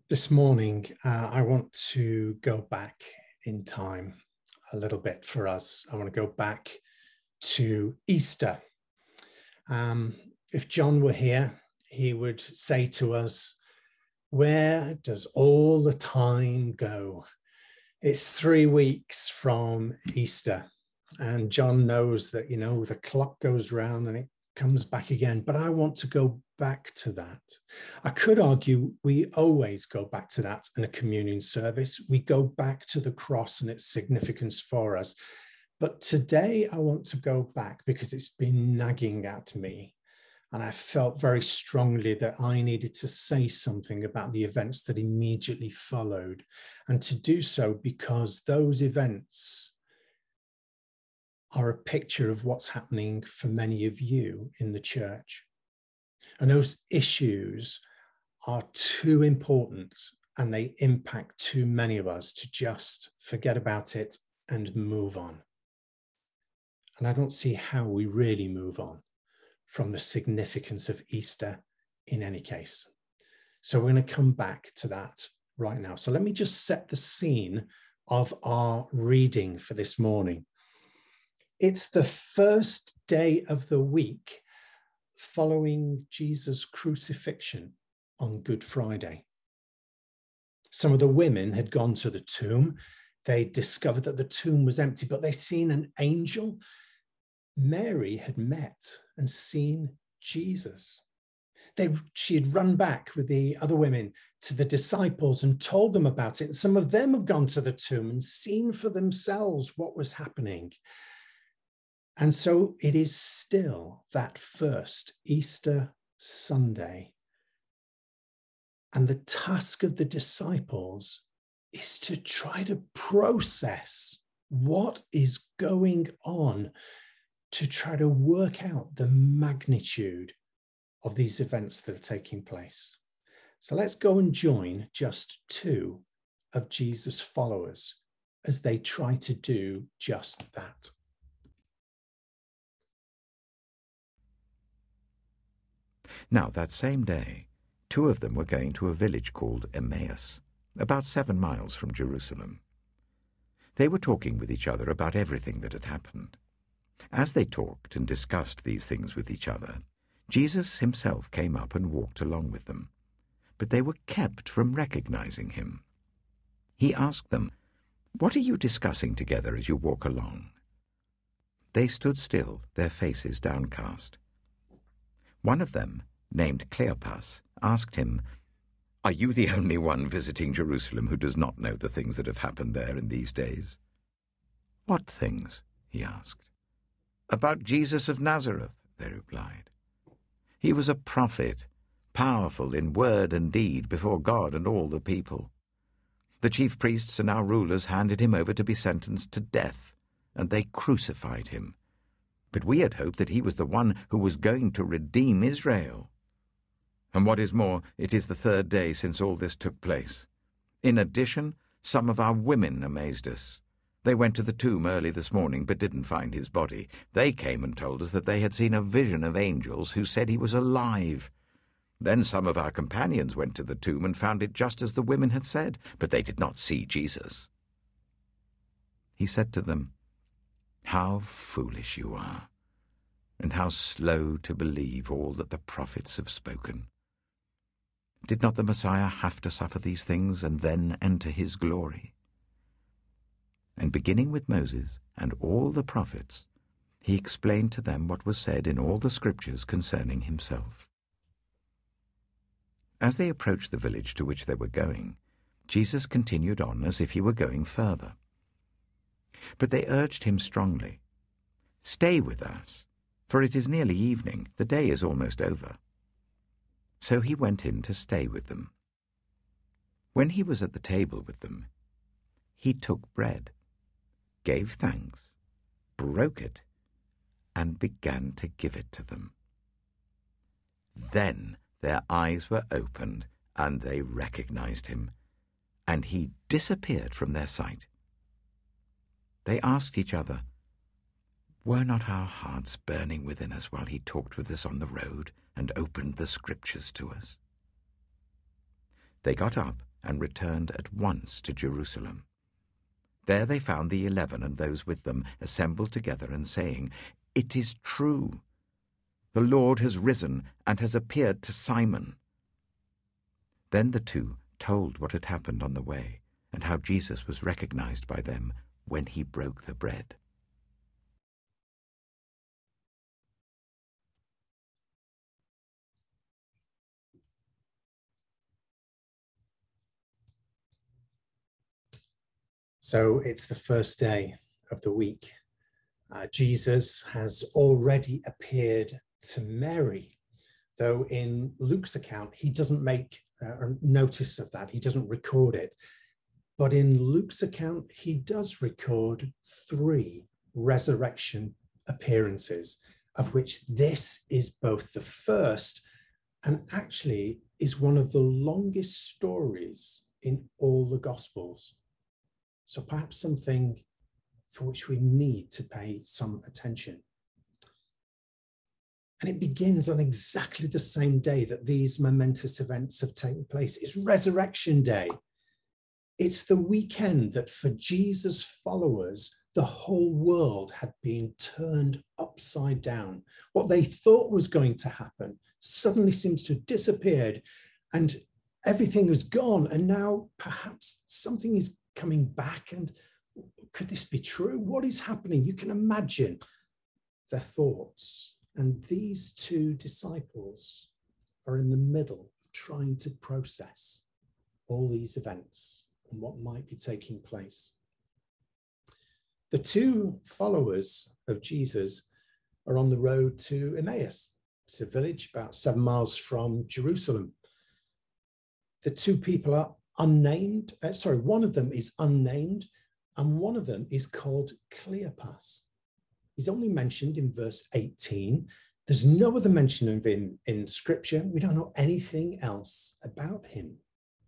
This morning, I want to go back in time a little bit for us. I want to go back to Easter. If John were here, he would say to us, where does all the time go? It's 3 weeks from Easter. And John knows that, the clock goes round and it comes back again. But I want to go back to that. I could argue we always go back to that in a communion service. We go back to the cross and its significance for us. But today I want to go back because it's been nagging at me. And I felt very strongly that I needed to say something about the events that immediately followed. And to do so because those events are a picture of what's happening for many of you in the church. And those issues are too important and they impact too many of us to just forget about it and move on. And I don't see how we really move on from the significance of Easter in any case. So we're going to come back to that right now. So let me just set the scene of our reading for this morning. It's the first day of the week following Jesus' crucifixion on Good Friday. Some of the women had gone to the tomb. They discovered that the tomb was empty, but they'd seen an angel. Mary had met and seen Jesus. She had run back with the other women to the disciples and told them about it. And some of them had gone to the tomb and seen for themselves what was happening. And so it is still that first Easter Sunday. And the task of the disciples is to try to process what is going on, to try to work out the magnitude of these events that are taking place. So let's go and join just two of Jesus' followers as they try to do just that. Now, that same day, two of them were going to a village called Emmaus, about 7 miles from Jerusalem. They were talking with each other about everything that had happened. As they talked and discussed these things with each other, Jesus himself came up and walked along with them, but they were kept from recognizing him. He asked them, "What are you discussing together as you walk along?" They stood still, their faces downcast. One of them, named Cleopas, asked him, "Are you the only one visiting Jerusalem who does not know the things that have happened there in these days?" "What things?" he asked. "About Jesus of Nazareth," they replied. "He was a prophet, powerful in word and deed before God and all the people. The chief priests and our rulers handed him over to be sentenced to death, and they crucified him. But we had hoped that he was the one who was going to redeem Israel. And what is more, it is the 3rd day since all this took place. In addition, some of our women amazed us. They went to the tomb early this morning but didn't find his body. They came and told us that they had seen a vision of angels who said he was alive. Then some of our companions went to the tomb and found it just as the women had said, but they did not see Jesus." He said to them, "How foolish you are, and how slow to believe all that the prophets have spoken. Did not the Messiah have to suffer these things and then enter his glory?" And beginning with Moses and all the prophets, he explained to them what was said in all the scriptures concerning himself. As they approached the village to which they were going, Jesus continued on as if he were going further. But they urged him strongly, "Stay with us, for it is nearly evening, the day is almost over." So he went in to stay with them. When he was at the table with them, he took bread, gave thanks, broke it, and began to give it to them. Then their eyes were opened, and they recognized him, and he disappeared from their sight. They asked each other, "Were not our hearts burning within us while he talked with us on the road and opened the scriptures to us?" They got up and returned at once to Jerusalem. There they found the 11 and those with them assembled together and saying, "It is true. The Lord has risen and has appeared to Simon." Then the two told what had happened on the way and how Jesus was recognized by them when he broke the bread. So it's the first day of the week. Jesus has already appeared to Mary, though in Luke's account, he doesn't make notice of that. He doesn't record it. But in Luke's account, he does record 3 resurrection appearances, of which this is both the first and actually is one of the longest stories in all the Gospels. So perhaps something for which we need to pay some attention. And it begins on exactly the same day that these momentous events have taken place. It's Resurrection Day. It's the weekend that for Jesus' followers, the whole world had been turned upside down. What they thought was going to happen suddenly seems to have disappeared, and everything is gone. And now perhaps something is coming back. And could this be true? What is happening? You can imagine their thoughts. And these 2 disciples are in the middle of trying to process all these events and what might be taking place. The 2 followers of Jesus are on the road to Emmaus. It's a village about 7 miles from Jerusalem. The 2 people are unnamed. One of them is unnamed, and one of them is called Cleopas. He's only mentioned in verse 18. There's no other mention of him in Scripture. We don't know anything else about him.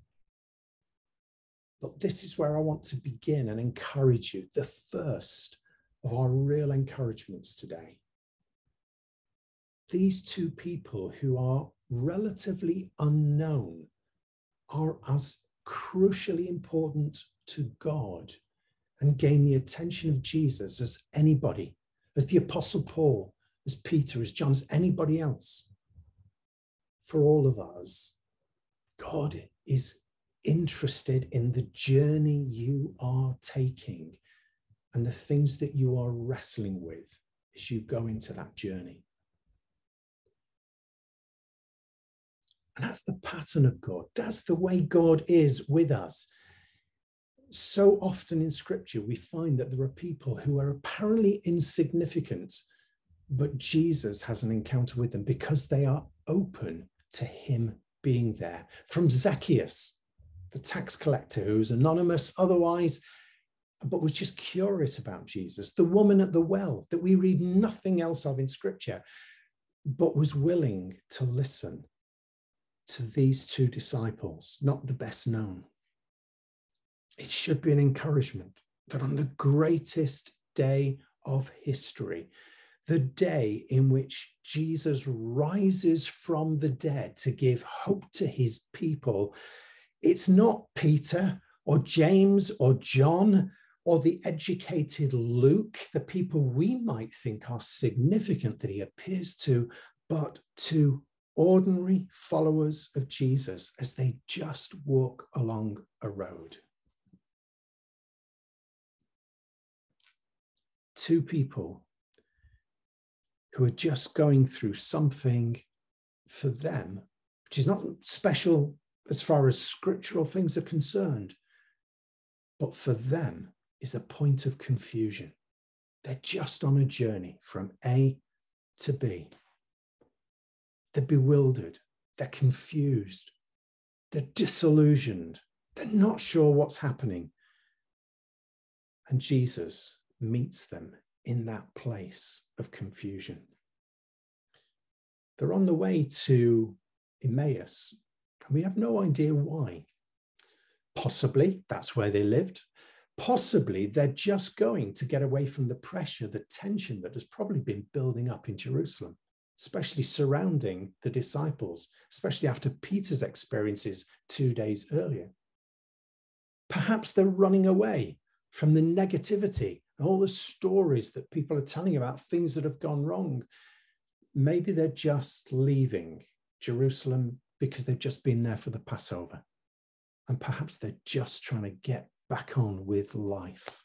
But this is where I want to begin and encourage you, the first of our real encouragements today. These 2 people who are relatively unknown are as crucially important to God and gain the attention of Jesus as anybody, as the Apostle Paul, as Peter, as John, as anybody else. For all of us, God is interested in the journey you are taking and the things that you are wrestling with as you go into that journey. And that's the pattern of God. That's the way God is with us. So often in Scripture, we find that there are people who are apparently insignificant, but Jesus has an encounter with them because they are open to him being there. From Zacchaeus, the tax collector, who's anonymous otherwise, but was just curious about Jesus. The woman at the well that we read nothing else of in Scripture, but was willing to listen to these 2 disciples, not the best known. It should be an encouragement that on the greatest day of history, the day in which Jesus rises from the dead to give hope to his people, it's not Peter or James or John or the educated Luke, the people we might think are significant that he appears to, but to ordinary followers of Jesus as they just walk along a road. 2 people who are just going through something for them, which is not special as far as scriptural things are concerned, but for them is a point of confusion. They're just on a journey from A to B. They're bewildered, they're confused, they're disillusioned, they're not sure what's happening. And Jesus meets them in that place of confusion. They're on the way to Emmaus, and we have no idea why. Possibly that's where they lived. Possibly they're just going to get away from the pressure, the tension that has probably been building up in Jerusalem, especially surrounding the disciples, especially after Peter's experiences 2 days earlier. Perhaps they're running away from the negativity and all the stories that people are telling about things that have gone wrong. Maybe they're just leaving Jerusalem because they've just been there for the Passover. And perhaps they're just trying to get back on with life.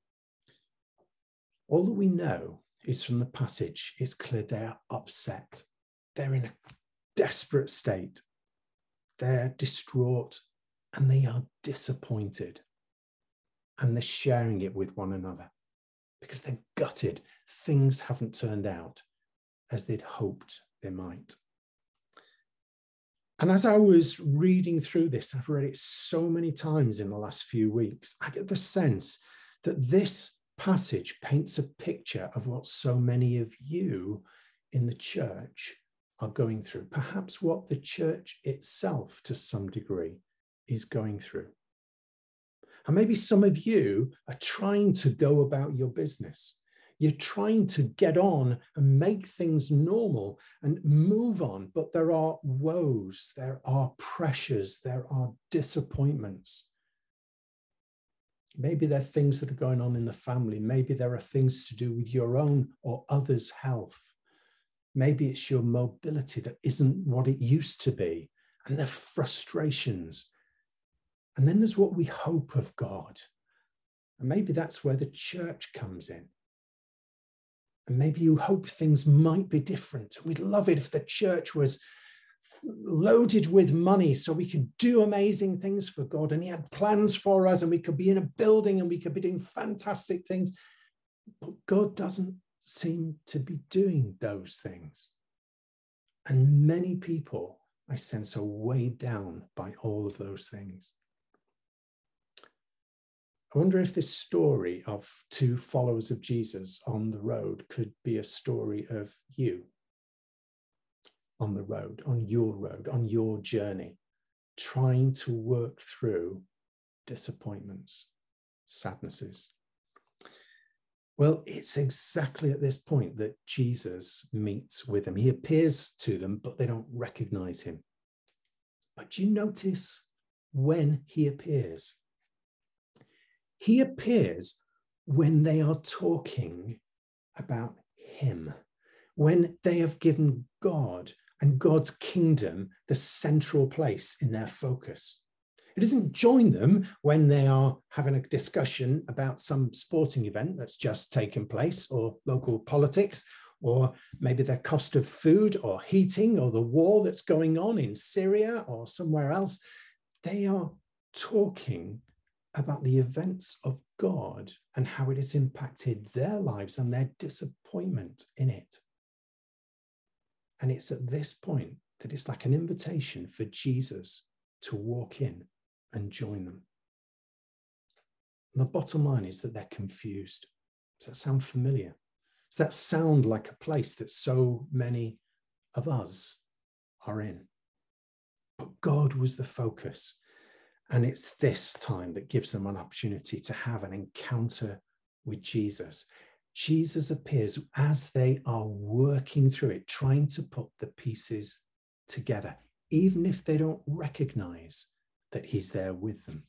All that we know is from the passage, it's clear they're upset. They're in a desperate state. They're distraught and they are disappointed. And they're sharing it with one another because they're gutted. Things haven't turned out as they'd hoped they might. And as I was reading through this, I've read it so many times in the last few weeks, I get the sense that this passage paints a picture of what so many of you in the church are going through, perhaps what the church itself to some degree is going through. And maybe some of you are trying to go about your business. You're trying to get on and make things normal and move on, but there are woes, there are pressures, there are disappointments. Maybe there are things that are going on in the family. Maybe there are things to do with your own or others' health. Maybe it's your mobility that isn't what it used to be, and there are frustrations. And then there's what we hope of God. And maybe that's where the church comes in. And maybe you hope things might be different. We'd love it if the church was loaded with money so we could do amazing things for God. And he had plans for us and we could be in a building and we could be doing fantastic things. But God doesn't seem to be doing those things. And many people, I sense, are weighed down by all of those things. I wonder if this story of two followers of Jesus on the road could be a story of you on the road, on your journey, trying to work through disappointments, sadnesses. Well, it's exactly at this point that Jesus meets with them. He appears to them, but they don't recognize him. But do you notice when he appears? He appears when they are talking about him, when they have given God and God's kingdom the central place in their focus. It doesn't join them when they are having a discussion about some sporting event that's just taken place, or local politics, or maybe their cost of food or heating, or the war that's going on in Syria or somewhere else. They are talking about the events of God and how it has impacted their lives and their disappointment in it. And it's at this point that it's like an invitation for Jesus to walk in and join them. And the bottom line is that they're confused. Does that sound familiar? Does that sound like a place that so many of us are in? But God was the focus. And it's this time that gives them an opportunity to have an encounter with Jesus. Jesus appears as they are working through it, trying to put the pieces together, even if they don't recognize that he's there with them.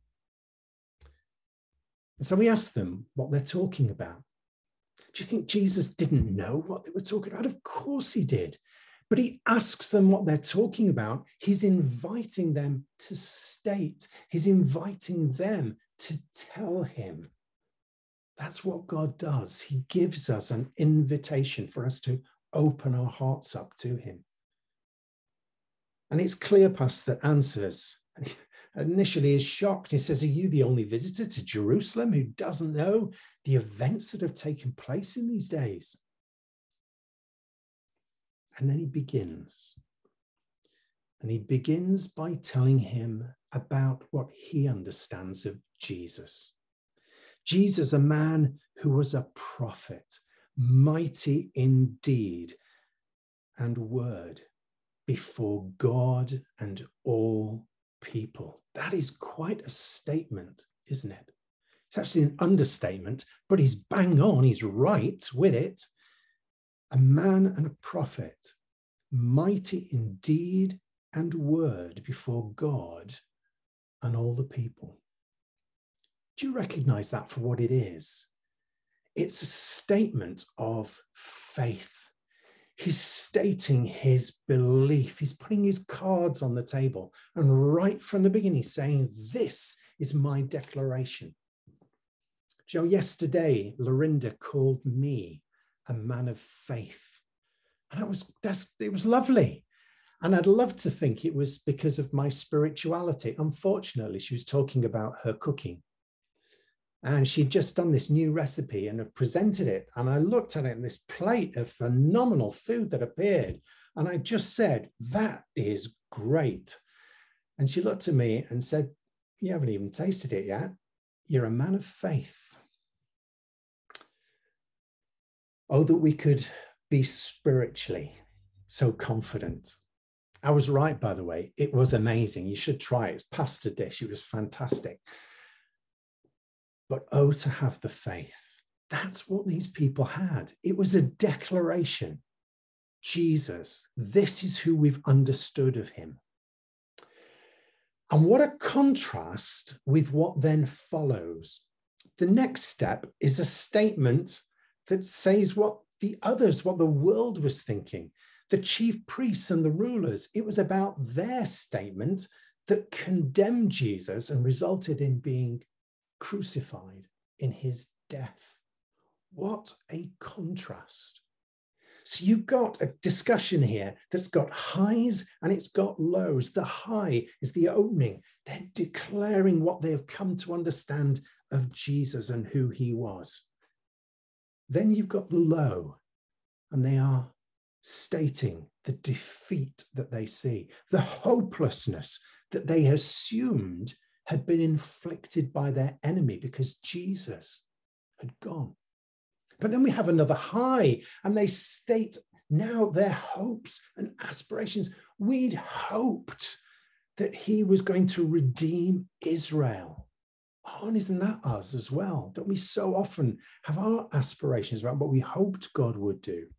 And so we ask them what they're talking about. Do you think Jesus didn't know what they were talking about? Of course he did. But he asks them what they're talking about. He's inviting them to state. He's inviting them to tell him. That's what God does. He gives us an invitation for us to open our hearts up to him. And it's Cleopas that answers. And he initially is shocked. He says, "Are you the only visitor to Jerusalem who doesn't know the events that have taken place in these days?" And then he begins. And he begins by telling him about what he understands of Jesus. Jesus, a man who was a prophet, mighty in deed and word before God and all people. That is quite a statement, isn't it? It's actually an understatement, but he's bang on, he's right with it. A man and a prophet, mighty in deed and word before God and all the people. Do you recognize that for what it is? It's a statement of faith. He's stating his belief. He's putting his cards on the table. And right from the beginning, he's saying, this is my declaration. Joe, yesterday, Lorinda called me a man of faith. And it was lovely. And I'd love to think it was because of my spirituality. Unfortunately, she was talking about her cooking. And she'd just done this new recipe and had presented it. And I looked at it, and this plate of phenomenal food that appeared. And I just said, that is great. And she looked at me and said, you haven't even tasted it yet. You're a man of faith. Oh, that we could be spiritually so confident. I was right, by the way. It was amazing. You should try it. It's pasta dish. It was fantastic. But oh, to have the faith. That's what these people had. It was a declaration. Jesus, this is who we've understood of him. And what a contrast with what then follows. The next step is a statement that says what the world was thinking. The chief priests and the rulers, it was about their statement that condemned Jesus and resulted in being crucified in his death. What a contrast. So you've got a discussion here that's got highs and it's got lows. The high is the opening. They're declaring what they have come to understand of Jesus and who he was. Then you've got the low, and they are stating the defeat that they see, the hopelessness that they assumed had been inflicted by their enemy because Jesus had gone. But then we have another high, and they state now their hopes and aspirations. We'd hoped that he was going to redeem Israel. Oh, and isn't that us as well? Don't we so often have our aspirations about what we hoped God would do?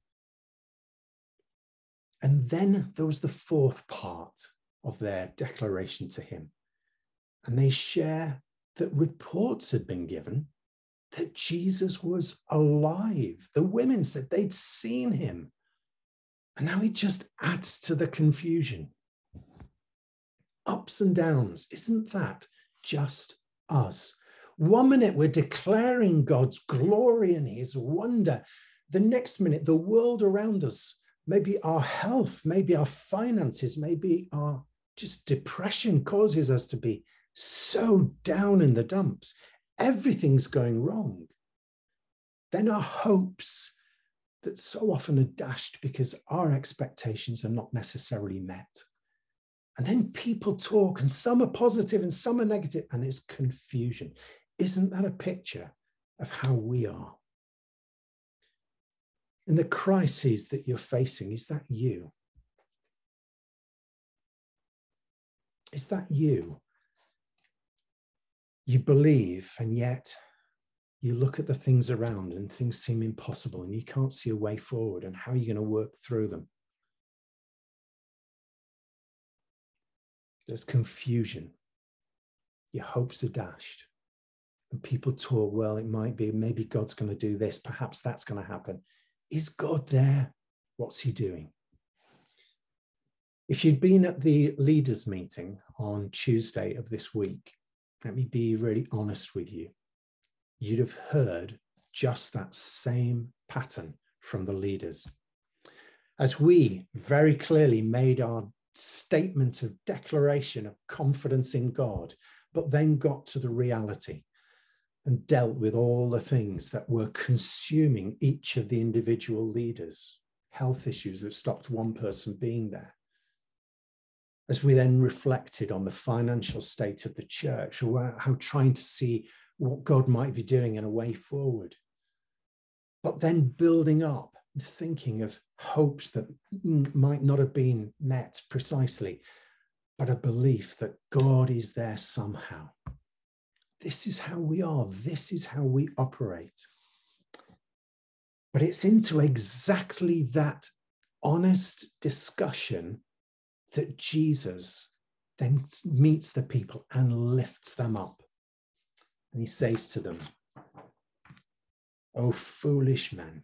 And then there was the fourth part of their declaration to him. And they share that reports had been given that Jesus was alive. The women said they'd seen him. And now he just adds to the confusion. Ups and downs. Isn't that just us? 1 minute we're declaring God's glory and his wonder. The next minute, the world around us, maybe our health, maybe our finances, maybe our just depression causes us to be so down in the dumps. Everything's going wrong. Then our hopes that so often are dashed because our expectations are not necessarily met. And then people talk, and some are positive and some are negative, and it's confusion. Isn't that a picture of how we are? In the crises that you're facing, is that you? Is that you? You believe, and yet you look at the things around and things seem impossible and you can't see a way forward, and how are you going to work through them? There's confusion. Your hopes are dashed. And people talk, well, it might be, maybe God's going to do this. Perhaps that's going to happen. Is God there? What's he doing? If you'd been at the leaders' meeting on Tuesday of this week, let me be really honest with you. You'd have heard just that same pattern from the leaders. As we very clearly made our statement of declaration of confidence in God, but then got to the reality and dealt with all the things that were consuming each of the individual leaders, health issues that stopped one person being there. As we then reflected on the financial state of the church, or how trying to see what God might be doing in a way forward, but then building up, thinking of hopes that might not have been met precisely, but a belief that God is there somehow. This is how we are. This is how we operate. But it's into exactly that honest discussion that Jesus then meets the people and lifts them up. And he says to them, "O foolish men."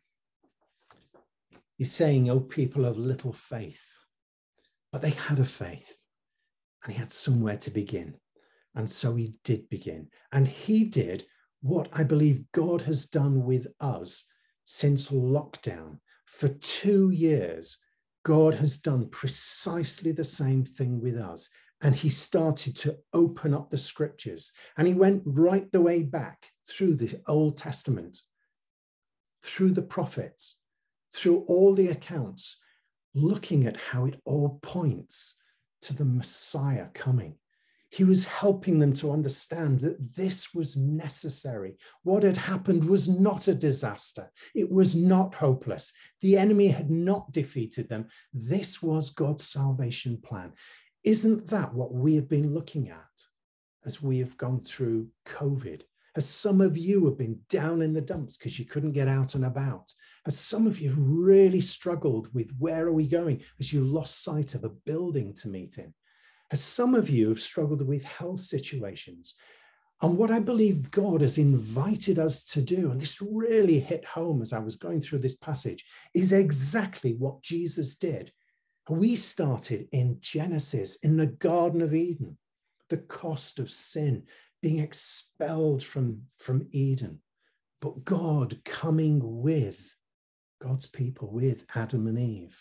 He's saying, "O people of little faith." But they had a faith, and he had somewhere to begin. And so he did begin. And he did what I believe God has done with us since lockdown. For 2 years, God has done precisely the same thing with us. And he started to open up the scriptures. And he went right the way back through the Old Testament, through the prophets, through all the accounts, looking at how it all points to the Messiah coming. He was helping them to understand that this was necessary. What had happened was not a disaster. It was not hopeless. The enemy had not defeated them. This was God's salvation plan. Isn't that what we have been looking at as we have gone through COVID? As some of you have been down in the dumps because you couldn't get out and about. As some of you really struggled with where are we going as you lost sight of a building to meet in. As some of you have struggled with health situations. And what I believe God has invited us to do, and this really hit home as I was going through this passage, is exactly what Jesus did. We started in Genesis, in the Garden of Eden, the cost of sin, being expelled from Eden, but God coming with God's people, with Adam and Eve.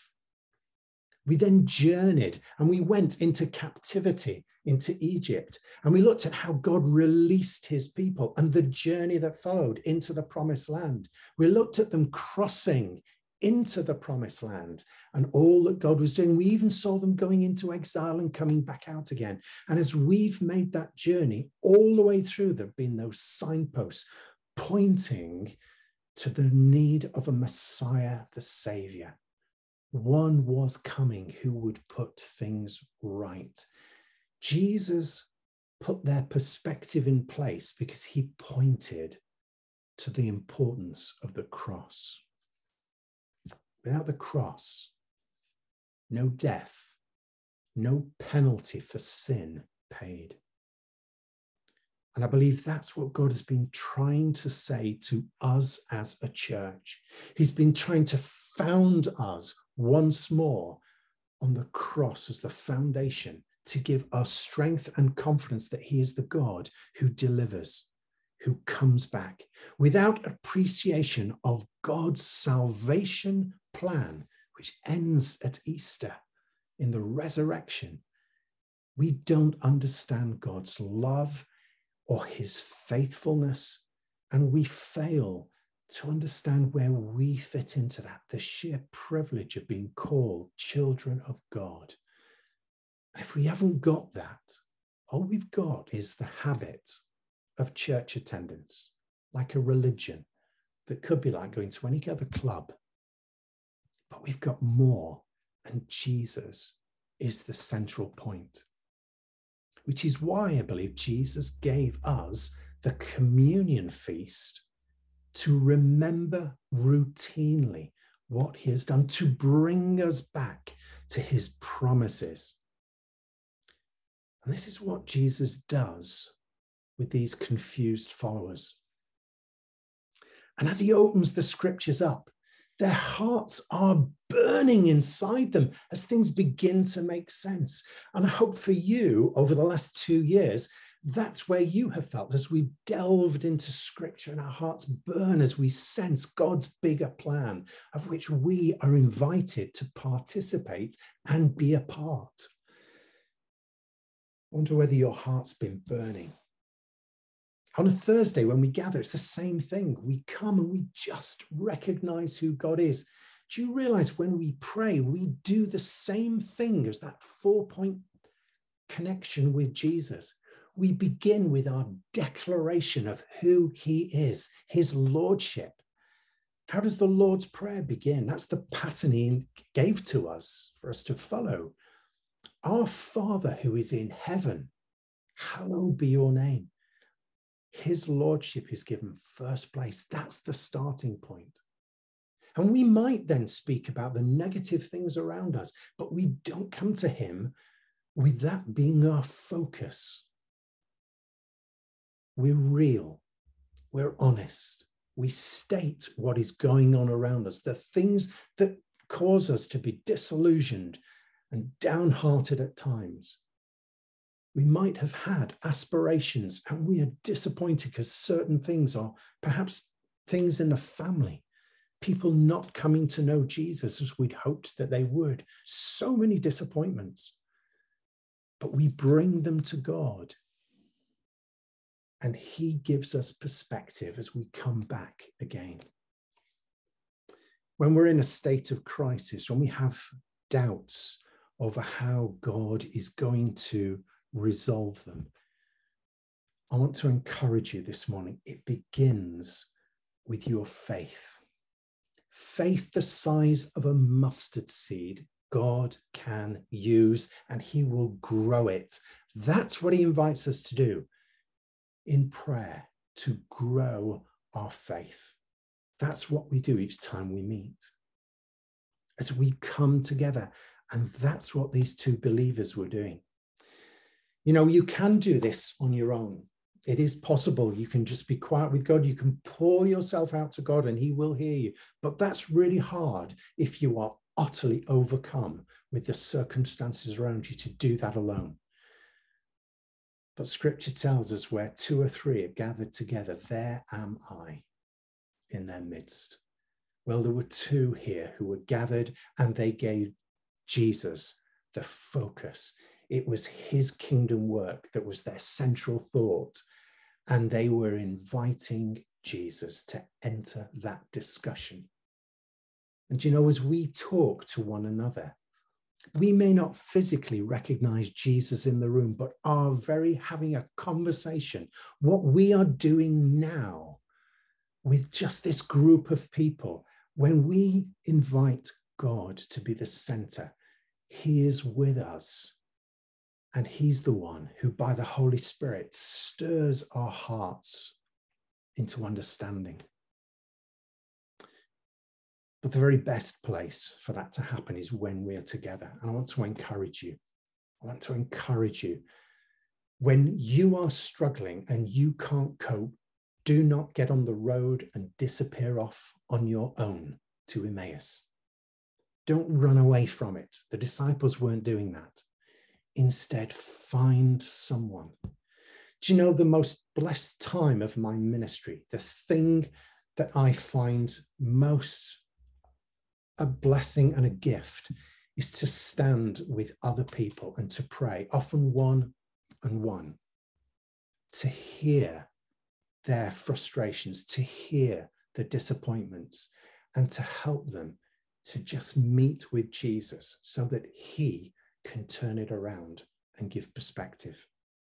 We then journeyed and we went into captivity, into Egypt, and we looked at how God released his people and the journey that followed into the promised land. We looked at them crossing into the promised land and all that God was doing. We even saw them going into exile and coming back out again. And as we've made that journey all the way through, there have been those signposts pointing to the need of a Messiah, the Savior. One was coming who would put things right. Jesus put their perspective in place because he pointed to the importance of the cross. Without the cross, no death, no penalty for sin paid. And I believe that's what God has been trying to say to us as a church. He's been trying to found us once more on the cross as the foundation to give us strength and confidence that he is the God who delivers, who comes back. Without appreciation of God's salvation plan, which ends at Easter in the resurrection, we don't understand God's love or his faithfulness, and we fail to understand where we fit into that, the sheer privilege of being called children of God. And if we haven't got that, all we've got is the habit of church attendance, like a religion that could be like going to any other club. But we've got more, and Jesus is the central point, which is why I believe Jesus gave us the communion feast to remember routinely what he has done, to bring us back to his promises. And this is what Jesus does with these confused followers. And as he opens the scriptures up, their hearts are burning inside them as things begin to make sense. And I hope for you, over the last 2 years, that's where you have felt as we delved into scripture and our hearts burn as we sense God's bigger plan, of which we are invited to participate and be a part. I wonder whether your heart's been burning. On a Thursday, when we gather, it's the same thing. We come and we just recognize who God is. Do you realize when we pray, we do the same thing as that 4-point connection with Jesus? We begin with our declaration of who he is, his lordship. How does the Lord's Prayer begin? That's the pattern he gave to us for us to follow. Our Father who is in heaven, hallowed be your name. His lordship is given first place. That's the starting point. And we might then speak about the negative things around us, but we don't come to him with that being our focus. We're real. We're honest. We state what is going on around us, the things that cause us to be disillusioned and downhearted at times. We might have had aspirations and we are disappointed because certain things are perhaps things in the family, people not coming to know Jesus as we'd hoped that they would. So many disappointments. But we bring them to God. And he gives us perspective as we come back again. When we're in a state of crisis, when we have doubts over how God is going to resolve them, I want to encourage you this morning. It begins with your faith. Faith the size of a mustard seed, God can use, and he will grow it. That's what he invites us to do in prayer, to grow our faith. That's what we do each time we meet, as we come together. And that's what these two believers were doing. You know, you can do this on your own. It is possible. You can just be quiet with God. You can pour yourself out to God and he will hear you. But that's really hard if you are utterly overcome with the circumstances around you to do that alone. But scripture tells us where two or three are gathered together, there am I in their midst. Well, there were two here who were gathered and they gave Jesus the focus. It was his kingdom work that was their central thought. And they were inviting Jesus to enter that discussion. And you know, as we talk to one another, we may not physically recognize Jesus in the room, but are having a conversation. What we are doing now with just this group of people, when we invite God to be the center, he is with us. And he's the one who, by the Holy Spirit, stirs our hearts into understanding. But the very best place for that to happen is when we're together. And I want to encourage you. When you are struggling and you can't cope, do not get on the road and disappear off on your own to Emmaus. Don't run away from it. The disciples weren't doing that. Instead, find someone. Do you know the most blessed time of my ministry, the thing that I find most a blessing and a gift, is to stand with other people and to pray, often one and one, to hear their frustrations, to hear the disappointments, and to help them to just meet with Jesus so that he can turn it around and give perspective.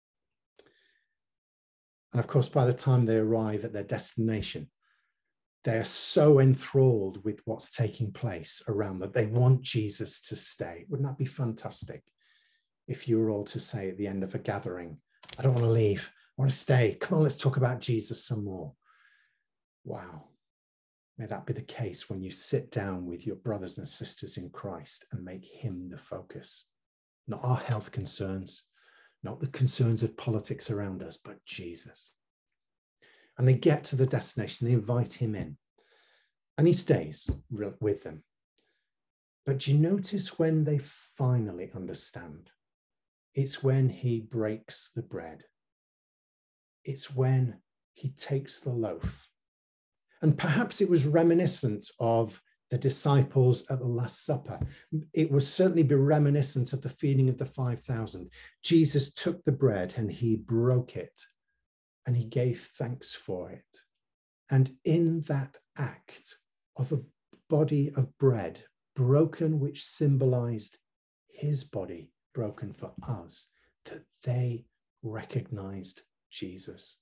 And of course, by the time they arrive at their destination, they're so enthralled with what's taking place around them. They want Jesus to stay. Wouldn't that be fantastic if you were all to say at the end of a gathering, I don't want to leave, I want to stay. Come on, let's talk about Jesus some more. Wow. May that be the case when you sit down with your brothers and sisters in Christ and make him the focus. Not our health concerns, not the concerns of politics around us, but Jesus. And they get to the destination, they invite him in, and he stays with them. But you notice when they finally understand, it's when he breaks the bread. It's when he takes the loaf. And perhaps it was reminiscent of the disciples at the Last Supper. It would certainly be reminiscent of the feeding of the 5,000. Jesus took the bread and he broke it and he gave thanks for it. And in that act of a body of bread broken, which symbolized his body broken for us, that they recognized Jesus.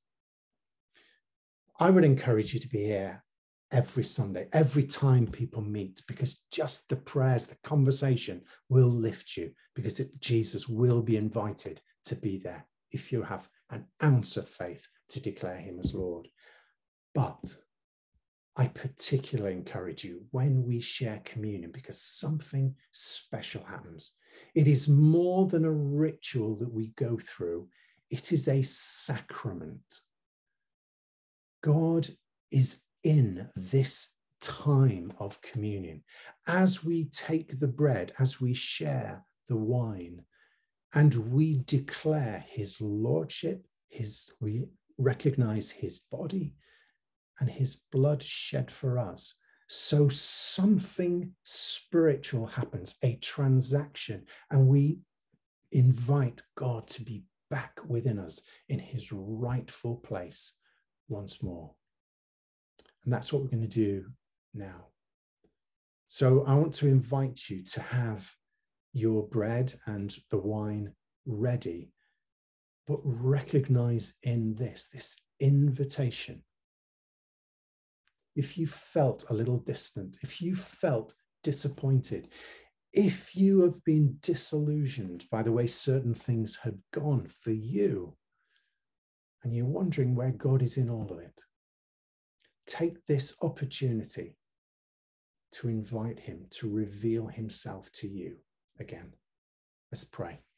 I would encourage you to be here every Sunday, every time people meet, because just the prayers, the conversation will lift you, because Jesus will be invited to be there if you have an ounce of faith to declare him as Lord. But I particularly encourage you when we share communion, because something special happens. It is more than a ritual that we go through. It is a sacrament. God is in this time of communion. As we take the bread, as we share the wine, and we declare his lordship, we recognize his body and his blood shed for us. So something spiritual happens, a transaction, and we invite God to be back within us in his rightful place once more. And that's what we're going to do now. So I want to invite you to have your bread and the wine ready, but recognize in this invitation. If you felt a little distant, if you felt disappointed, if you have been disillusioned by the way certain things have gone for you, and you're wondering where God is in all of it, take this opportunity to invite him to reveal himself to you again. Let's pray.